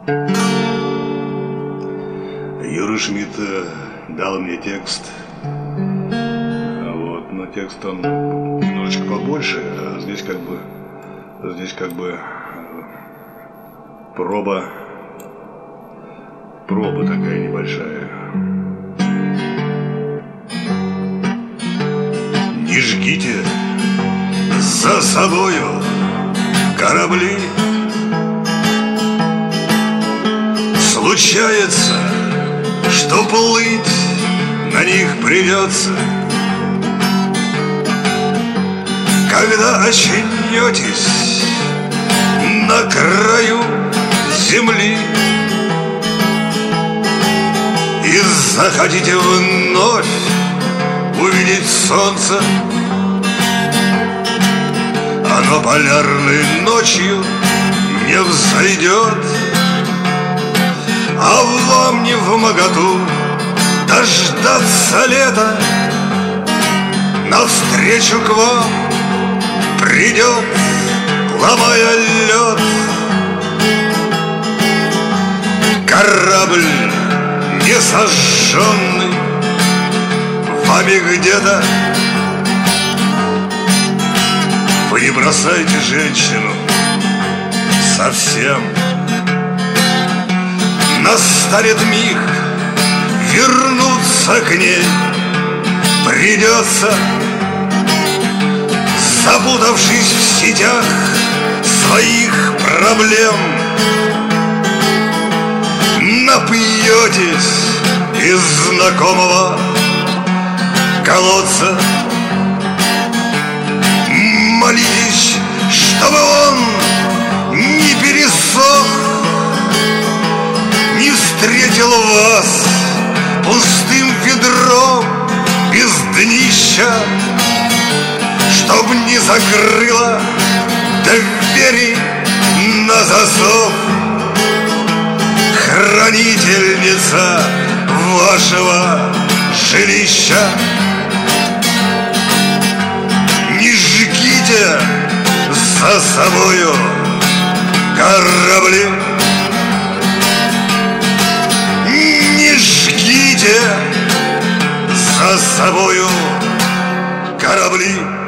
Юра Шмидт дал мне текст. Вот, но текст он немножечко побольше, а здесь как бы проба такая небольшая. Не жгите за собою корабли. Случается, что плыть на них придется. Когда очнетесь на краю земли и захотите вновь увидеть солнце, оно полярной ночью не взойдет, а вам не вмоготу дождаться лета. Навстречу к вам придет, ломая лед, корабль не сожженный вами где-то. Вы не бросайте женщину совсем. Настанет миг, вернуться к ней придется, запутавшись в сетях своих проблем. Напьетесь из знакомого колодца, молитесь, чтобы он не пересох, не встретил вас пустым ведром без днища, чтоб не закрыла двери на засов хранительница вашего жилища. Не жгите за собою корабли. Не жгите за собою корабли.